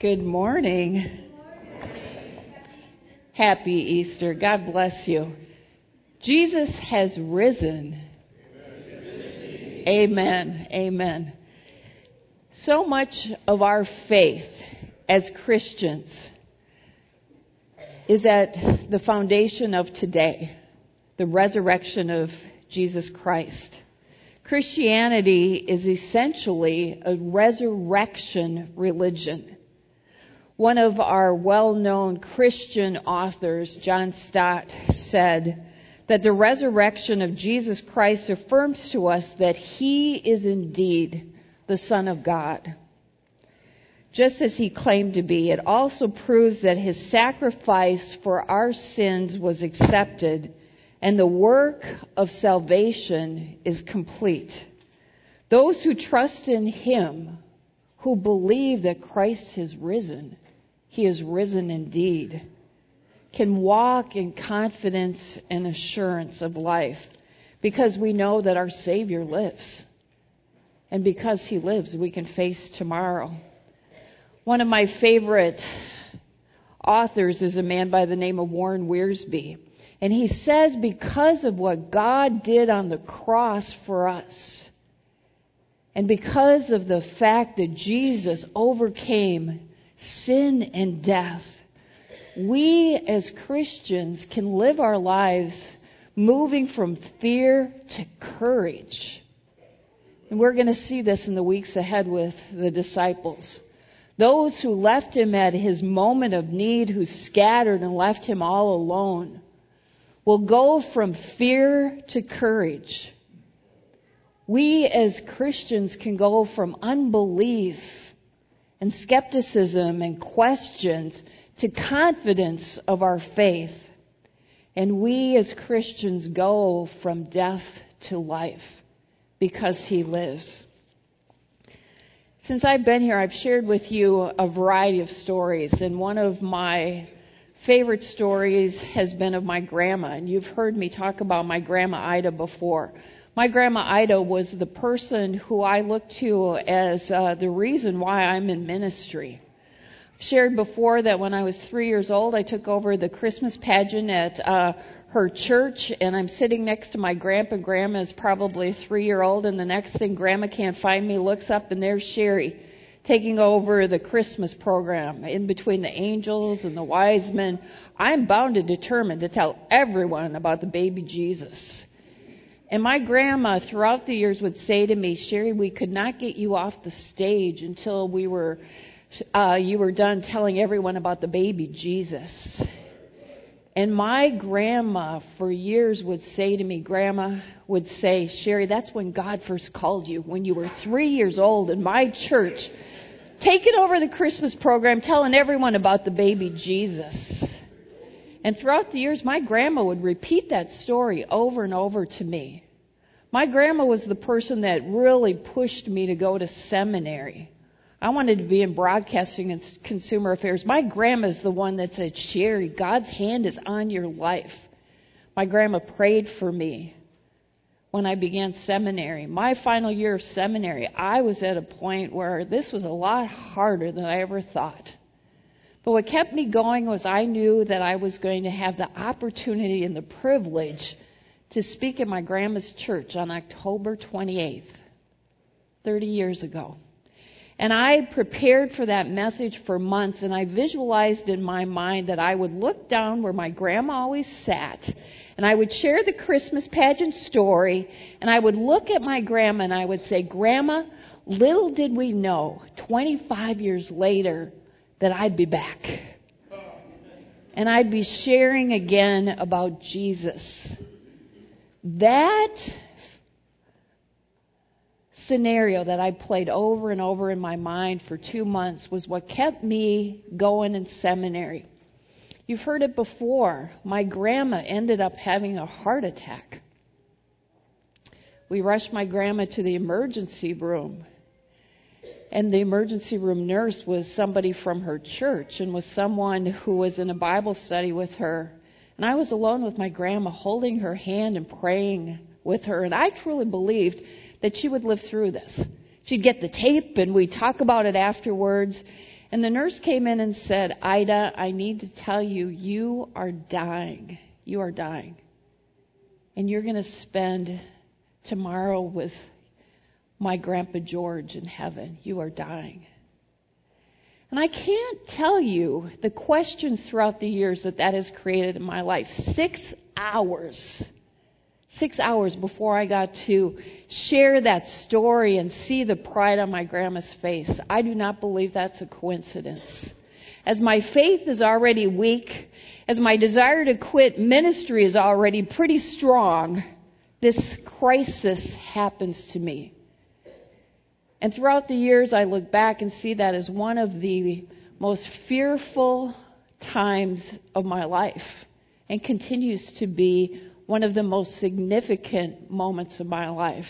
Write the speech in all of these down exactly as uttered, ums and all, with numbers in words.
Good morning. Happy Easter. God bless you. Jesus has risen. Amen. Amen. So much of our faith as Christians is at the foundation of today, the resurrection of Jesus Christ. Christianity is essentially a resurrection religion. One of our well-known Christian authors, John Stott, said that the resurrection of Jesus Christ affirms to us that He is indeed the Son of God. Just as He claimed to be, it also proves that His sacrifice for our sins was accepted and the work of salvation is complete. Those who trust in Him, who believe that Christ has risen, He is risen indeed, can walk in confidence and assurance of life because we know that our Savior lives. And because He lives, we can face tomorrow. One of my favorite authors is a man by the name of Warren Wiersbe. And he says because of what God did on the cross for us, and because of the fact that Jesus overcame sin and death, we as Christians can live our lives moving from fear to courage. And we're going to see this in the weeks ahead with the disciples. Those who left Him at His moment of need, who scattered and left Him all alone, will go from fear to courage. We as Christians can go from unbelief and skepticism and questions to confidence of our faith. And we as Christians go from death to life because He lives. Since I've been here, I've shared with you a variety of stories, and one of my favorite stories has been of my grandma, and you've heard me talk about my grandma Ida before. My grandma Ida was the person who I looked to as uh, the reason why I'm in ministry. I've shared before that when I was three years old, I took over the Christmas pageant at uh, her church, and I'm sitting next to my grandpa. Grandma is probably a three-year-old, and the next thing Grandma can't find me, looks up, and there's Sherry taking over the Christmas program in between the angels and the wise men. I'm bound and determined to tell everyone about the baby Jesus. And my grandma throughout the years would say to me, Sherry, we could not get you off the stage until we were, uh, you were done telling everyone about the baby Jesus. And my grandma for years would say to me, Grandma would say, Sherry, that's when God first called you, when you were three years old in my church, taking over the Christmas program, telling everyone about the baby Jesus. And throughout the years, my grandma would repeat that story over and over to me. My grandma was the person that really pushed me to go to seminary. I wanted to be in broadcasting and consumer affairs. My grandma's the one that said, Sherry, God's hand is on your life. My grandma prayed for me when I began seminary. My final year of seminary, I was at a point where this was a lot harder than I ever thought. But what kept me going was I knew that I was going to have the opportunity and the privilege to speak at my grandma's church on October twenty-eighth, thirty years ago. And I prepared for that message for months, and I visualized in my mind that I would look down where my grandma always sat, and I would share the Christmas pageant story, and I would look at my grandma and I would say, Grandma, little did we know, twenty-five years later, that I'd be back. And I'd be sharing again about Jesus. That scenario that I played over and over in my mind for two months was what kept me going in seminary. You've heard it before. My grandma ended up having a heart attack. We rushed my grandma to the emergency room. And the emergency room nurse was somebody from her church and was someone who was in a Bible study with her. And I was alone with my grandma holding her hand and praying with her. And I truly believed that she would live through this. She'd get the tape and we'd talk about it afterwards. And the nurse came in and said, Ida, I need to tell you, you are dying. You are dying. And you're going to spend tomorrow with my Grandpa George in heaven. You are dying. And I can't tell you the questions throughout the years that that has created in my life. Six hours. Six hours before I got to share that story and see the pride on my grandma's face. I do not believe that's a coincidence. As my faith is already weak, as my desire to quit ministry is already pretty strong, this crisis happens to me. And throughout the years, I look back and see that as one of the most fearful times of my life, and continues to be one of the most significant moments of my life.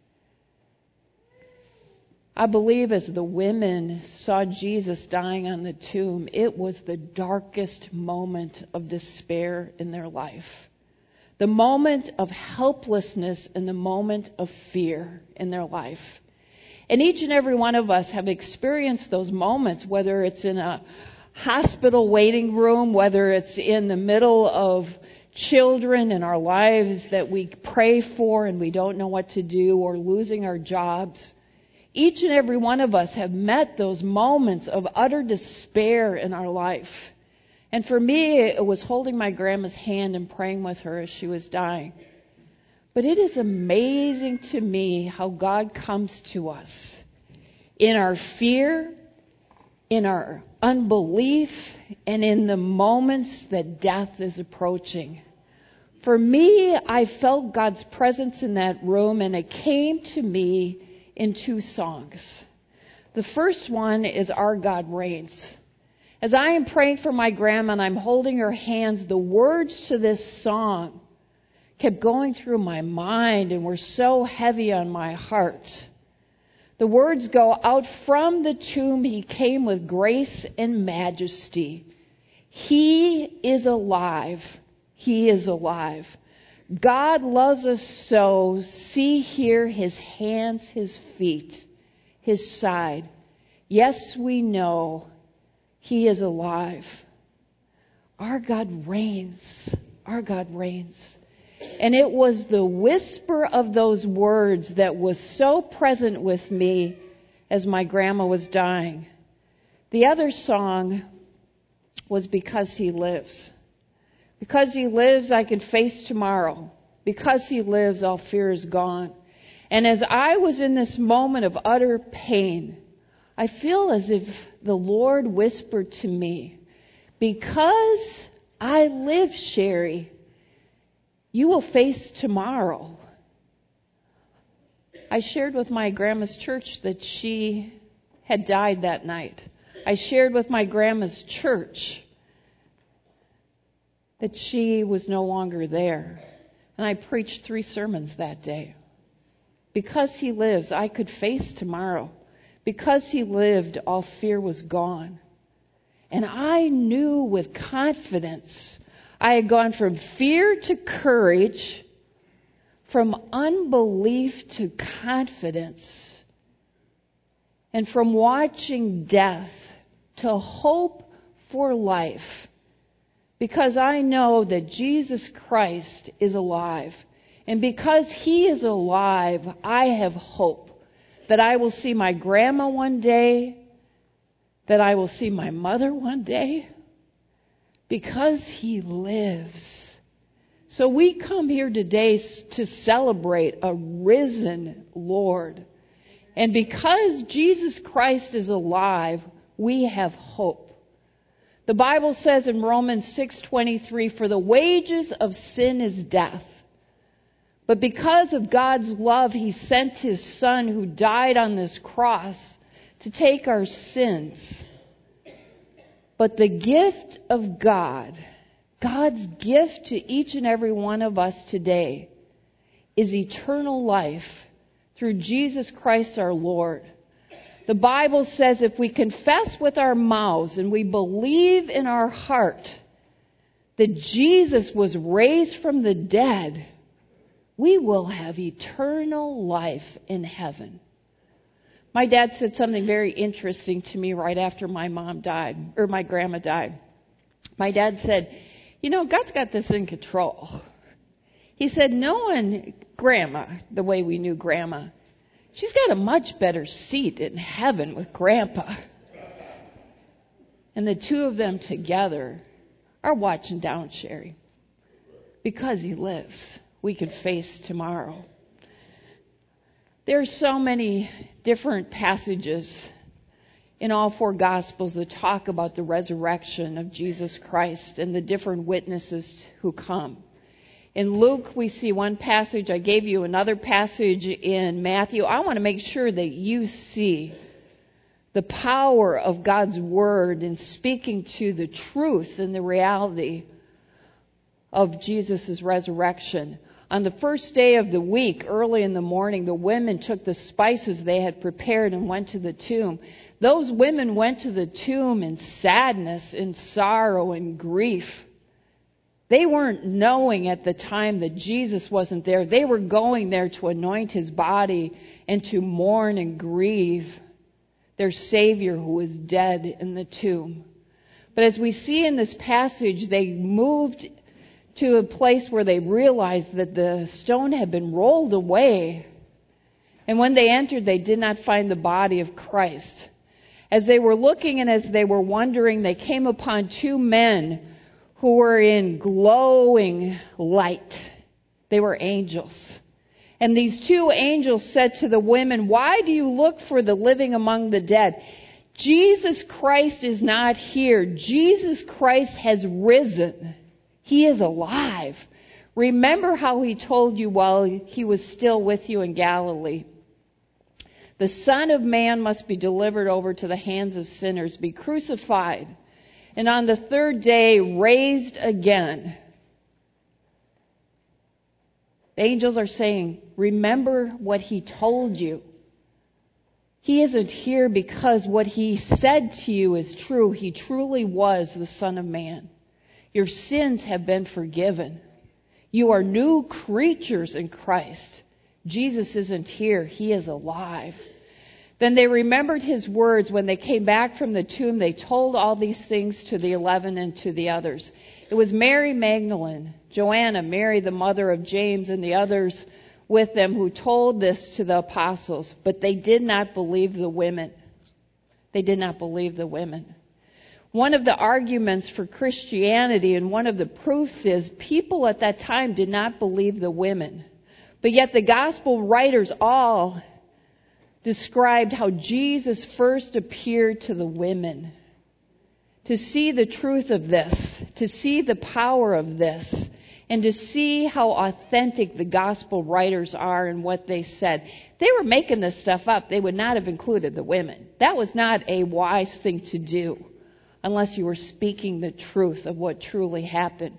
I believe as the women saw Jesus dying on the tomb, it was the darkest moment of despair in their life. The moment of helplessness and the moment of fear in their life. And each and every one of us have experienced those moments, whether it's in a hospital waiting room, whether it's in the middle of children in our lives that we pray for and we don't know what to do, or losing our jobs. Each and every one of us have met those moments of utter despair in our life. And for me, it was holding my grandma's hand and praying with her as she was dying. But it is amazing to me how God comes to us in our fear, in our unbelief, and in the moments that death is approaching. For me, I felt God's presence in that room, and it came to me in two songs. The first one is Our God Reigns. As I am praying for my grandma and I'm holding her hands, the words to this song kept going through my mind and were so heavy on my heart. The words go, out from the tomb he came with grace and majesty. He is alive. He is alive. God loves us so. See here his hands, his feet, his side. Yes, we know he is alive. Our God reigns. Our God reigns. And it was the whisper of those words that was so present with me as my grandma was dying. The other song was Because He Lives. Because He lives, I can face tomorrow. Because He lives, all fear is gone. And as I was in this moment of utter pain, I feel as if the Lord whispered to me, because I live, Sherry, you will face tomorrow. I shared with my grandma's church that she had died that night. I shared with my grandma's church that she was no longer there. And I preached three sermons that day. Because He lives, I could face tomorrow. Because He lived, all fear was gone. And I knew with confidence I had gone from fear to courage, from unbelief to confidence, and from watching death to hope for life. Because I know that Jesus Christ is alive. And because He is alive, I have hope that I will see my grandma one day, that I will see my mother one day. Because He lives. So we come here today to celebrate a risen Lord. And because Jesus Christ is alive, we have hope. The Bible says in Romans six twenty-three, for the wages of sin is death. But because of God's love, He sent His Son who died on this cross to take our sins. But the gift of God, God's gift to each and every one of us today, is eternal life through Jesus Christ our Lord. The Bible says if we confess with our mouths and we believe in our heart that Jesus was raised from the dead, we will have eternal life in heaven. My dad said something very interesting to me right after my mom died, or my grandma died. My dad said, you know, God's got this in control. He said, knowing Grandma, the way we knew Grandma, she's got a much better seat in heaven with Grandpa. And the two of them together are watching down Sherry. Because he lives, we can face tomorrow. There are so many different passages in all four Gospels that talk about the resurrection of Jesus Christ and the different witnesses who come. In Luke, we see one passage. I gave you another passage in Matthew. I want to make sure that you see the power of God's Word in speaking to the truth and the reality of Jesus' resurrection. On the first day of the week, early in the morning, the women took the spices they had prepared and went to the tomb. Those women went to the tomb in sadness, in sorrow, and grief. They weren't knowing at the time that Jesus wasn't there. They were going there to anoint his body and to mourn and grieve their Savior who was dead in the tomb. But as we see in this passage, they moved to a place where they realized that the stone had been rolled away. And when they entered, they did not find the body of Christ. As they were looking and as they were wondering, they came upon two men who were in glowing light. They were angels. And these two angels said to the women, why do you look for the living among the dead? Jesus Christ is not here. Jesus Christ has risen. He is alive. Remember how he told you while he was still with you in Galilee. The Son of Man must be delivered over to the hands of sinners, be crucified, and on the third day raised again. The angels are saying, remember what he told you. He isn't here because what he said to you is true. He truly was the Son of Man. Your sins have been forgiven. You are new creatures in Christ. Jesus isn't here. He is alive. Then they remembered his words. When they came back from the tomb, they told all these things to the eleven and to the others. It was Mary Magdalene, Joanna, Mary the mother of James, and the others with them who told this to the apostles. But they did not believe the women. They did not believe the women. One of the arguments for Christianity and one of the proofs is people at that time did not believe the women. But yet the gospel writers all described how Jesus first appeared to the women. To see the truth of this, to see the power of this, and to see how authentic the gospel writers are in what they said. They were making this stuff up. They would not have included the women. That was not a wise thing to do unless you were speaking the truth of what truly happened.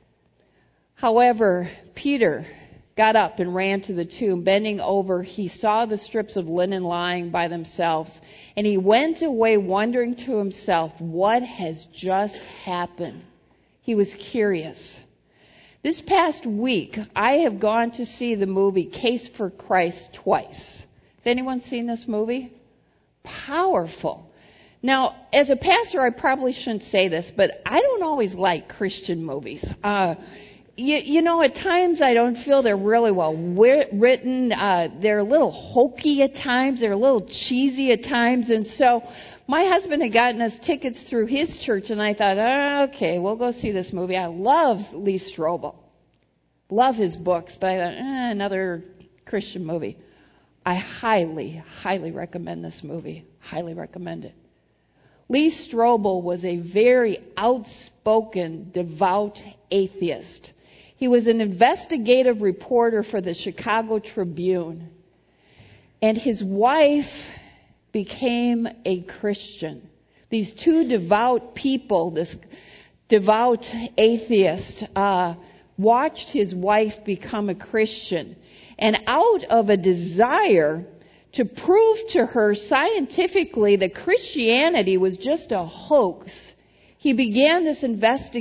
However, Peter got up and ran to the tomb. Bending over, he saw the strips of linen lying by themselves, and he went away wondering to himself, what has just happened? He was curious. This past week, I have gone to see the movie Case for Christ twice. Has anyone seen this movie? Powerful. Now, as a pastor, I probably shouldn't say this, but I don't always like Christian movies. Uh, You, you know, at times I don't feel they're really well written. Uh, they're a little hokey at times. They're a little cheesy at times. And so my husband had gotten us tickets through his church, and I thought, oh, okay, we'll go see this movie. I love Lee Strobel. Love his books, but I thought, eh, another Christian movie. I highly, highly recommend this movie. Highly recommend it. Lee Strobel was a very outspoken, devout atheist. He was an investigative reporter for the Chicago Tribune. And his wife became a Christian. These two devout people, this devout atheist, uh, watched his wife become a Christian. And out of a desire to prove to her scientifically that Christianity was just a hoax, he began this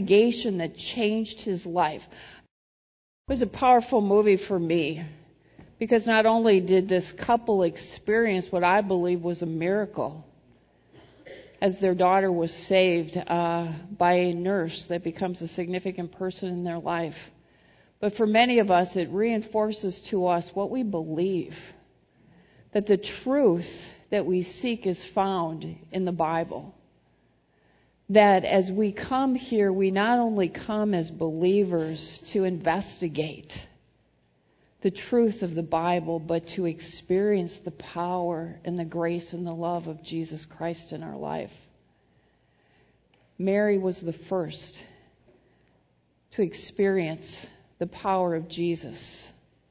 investigation that changed his life. It was a powerful movie for me Because not only did this couple experience what I believe was a miracle, as their daughter was saved uh, by a nurse that becomes a significant person in their life, but for many of us, it reinforces to us what we believe, that the truth that we seek is found in the Bible. That as we come here, we not only come as believers to investigate the truth of the Bible, but to experience the power and the grace and the love of Jesus Christ in our life. Mary was the first to experience the power of Jesus.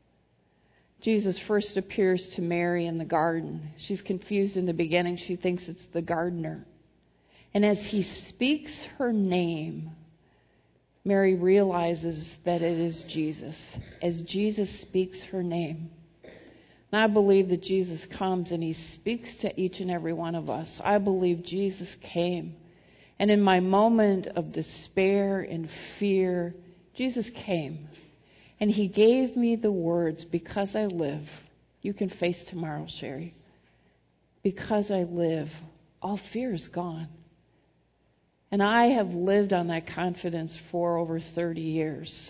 Jesus first appears to Mary in the garden. She's confused in the beginning. She thinks it's the gardener. And as he speaks her name, Mary realizes that it is Jesus, as Jesus speaks her name. And I believe that Jesus comes and he speaks to each and every one of us. I believe Jesus came. And in my moment of despair and fear, Jesus came. And he gave me the words, because I live. You can face tomorrow, Sherry. Because I live, all fear is gone. And I have lived on that confidence for over thirty years.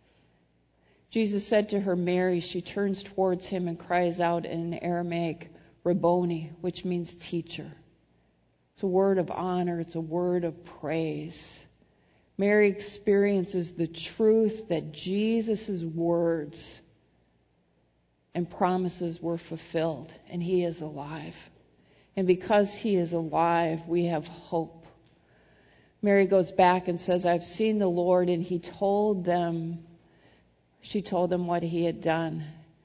Jesus said to her, Mary. She turns towards him and cries out in Aramaic, Rabboni, which means teacher. It's a word of honor. It's a word of praise. Mary experiences the truth that Jesus' words and promises were fulfilled, and he is alive. And because he is alive, we have hope. Mary goes back and says, I've seen the Lord, and he told them, she told them what he had done.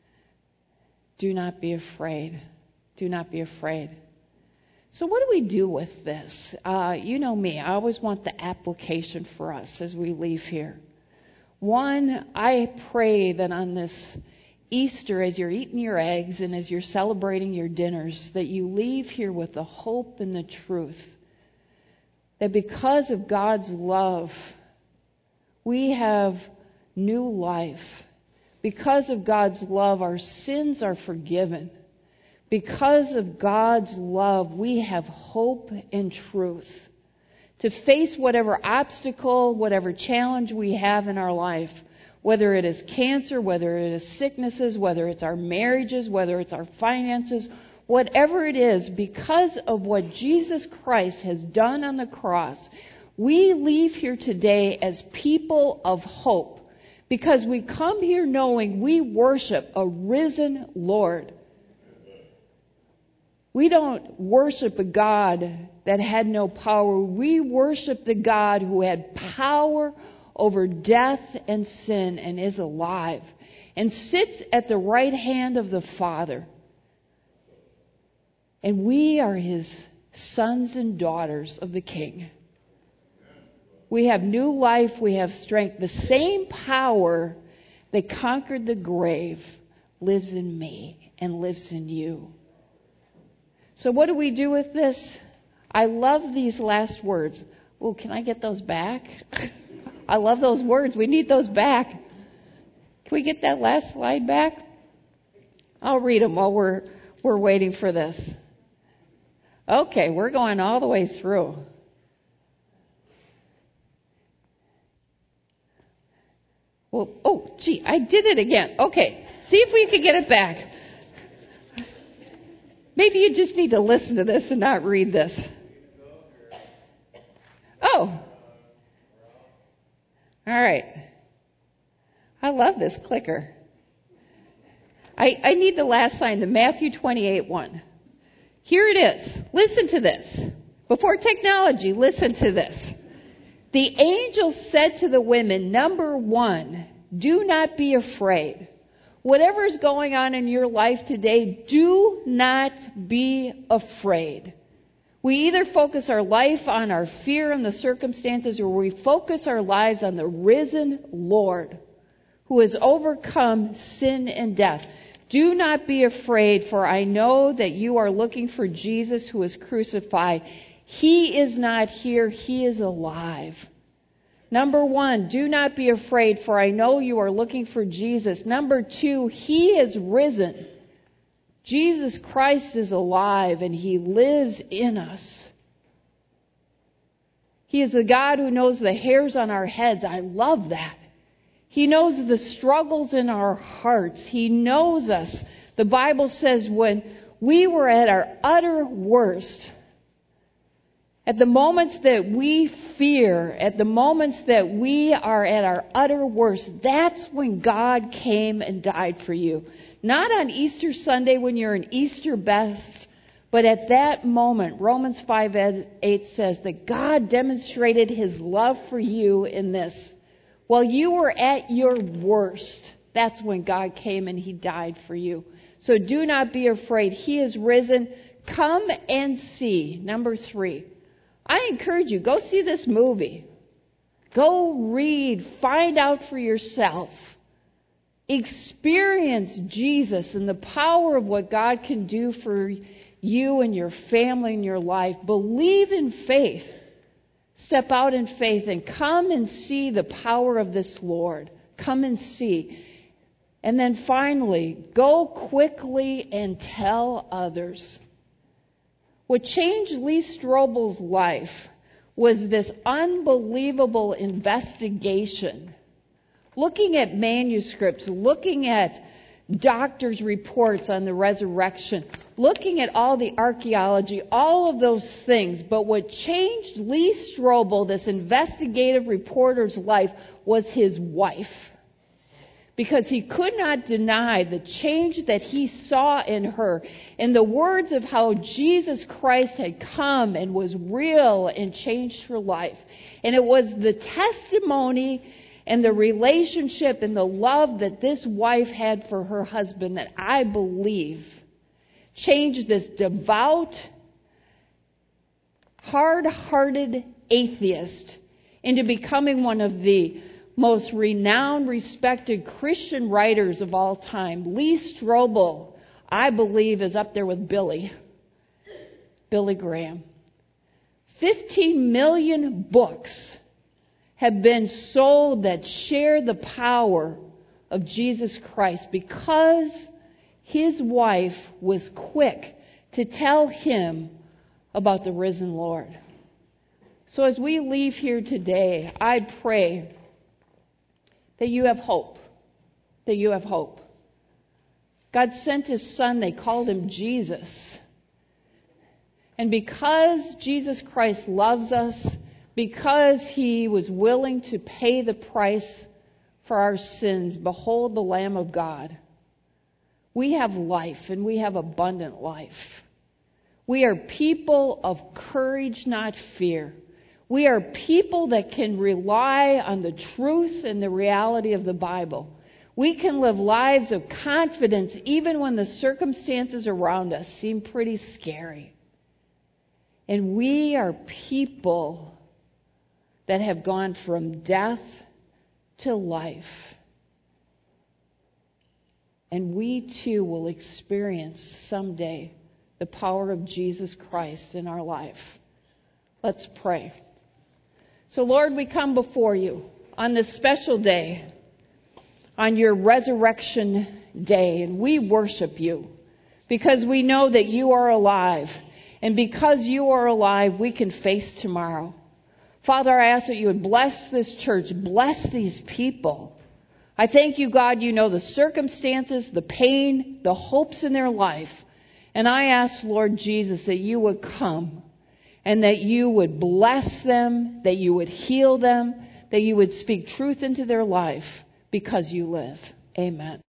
Do not be afraid. Do not be afraid. So what do we do with this? Uh, you know me, I always want the application for us as we leave here. One, I pray that on this Easter, as you're eating your eggs and as you're celebrating your dinners, that you leave here with the hope and the truth that because of God's love, we have new life. Because of God's love, our sins are forgiven. Because of God's love, we have hope and truth to face whatever obstacle, whatever challenge we have in our life, whether it is cancer, whether it is sicknesses, whether it's our marriages, whether it's our finances, whatever it is, because of what Jesus Christ has done on the cross, we leave here today as people of hope, because we come here knowing we worship a risen Lord. We don't worship a God that had no power. We worship the God who had power over death and sin and is alive and sits at the right hand of the Father. And we are his sons and daughters of the King. We have new life. We have strength. The same power that conquered the grave lives in me and lives in you. So what do we do with this? I love these last words. Oh, can I get those back? I love those words. We need those back. Can we get that last slide back? I'll read them while we're we're waiting for this. Okay, we're going all the way through. Well, oh, gee, I did it again. Okay, see if we can get it back. Maybe you just need to listen to this and not read this. Oh. All right. I love this clicker. I, I need the last sign, the Matthew twenty-eight one. Here it is. Listen to this. Before technology, listen to this. The angel said to the women, number one, do not be afraid. Whatever is going on in your life today, do not be afraid. We either focus our life on our fear and the circumstances, or we focus our lives on the risen Lord who has overcome sin and death. Do not be afraid, for I know that you are looking for Jesus who was crucified. He is not here. He is alive. Number one, do not be afraid, for I know you are looking for Jesus. Number two, He is risen. Jesus Christ is alive and He lives in us. He is the God who knows the hairs on our heads. I love that. He knows the struggles in our hearts. He knows us. The Bible says when we were at our utter worst, at the moments that we fear, at the moments that we are at our utter worst, that's when God came and died for you. Not on Easter Sunday when you're in Easter best, but at that moment, Romans five eight says that God demonstrated His love for you in this. While you were at your worst, that's when God came and He died for you. So do not be afraid. He is risen. Come and see. Number three. I encourage you, go see this movie. Go read, find out for yourself. Experience Jesus and the power of what God can do for you and your family and your life. Believe in faith. Step out in faith and come and see the power of this Lord. Come and see. And then finally, go quickly and tell others. What changed Lee Strobel's life was this unbelievable investigation. Looking at manuscripts, looking at doctors' reports on the resurrection, looking at all the archaeology, all of those things. But what changed Lee Strobel, this investigative reporter's life, was his wife. Because he could not deny the change that he saw in her, and the words of how Jesus Christ had come and was real and changed her life. And it was the testimony and the relationship and the love that this wife had for her husband that I believe changed this devout, hard-hearted atheist into becoming one of the most renowned, respected Christian writers of all time. Lee Strobel, I believe, is up there with Billy. Billy Graham. Fifteen million books have been sold that share the power of Jesus Christ because his wife was quick to tell him about the risen Lord. So as we leave here today, I pray that you have hope. That you have hope. God sent His Son. They called Him Jesus. And because Jesus Christ loves us, because He was willing to pay the price for our sins, behold the Lamb of God. We have life, and we have abundant life. We are people of courage, not fear. We are people that can rely on the truth and the reality of the Bible. We can live lives of confidence even when the circumstances around us seem pretty scary. And we are people that have gone from death to life. And we too will experience someday the power of Jesus Christ in our life. Let's pray. So Lord, we come before you on this special day, on your resurrection day, and we worship you because we know that you are alive. And because you are alive, we can face tomorrow. Father, I ask that you would bless this church, bless these people. I thank you, God, you know the circumstances, the pain, the hopes in their life. And I ask, Lord Jesus, that you would come and that you would bless them, that you would heal them, that you would speak truth into their life because you live. Amen.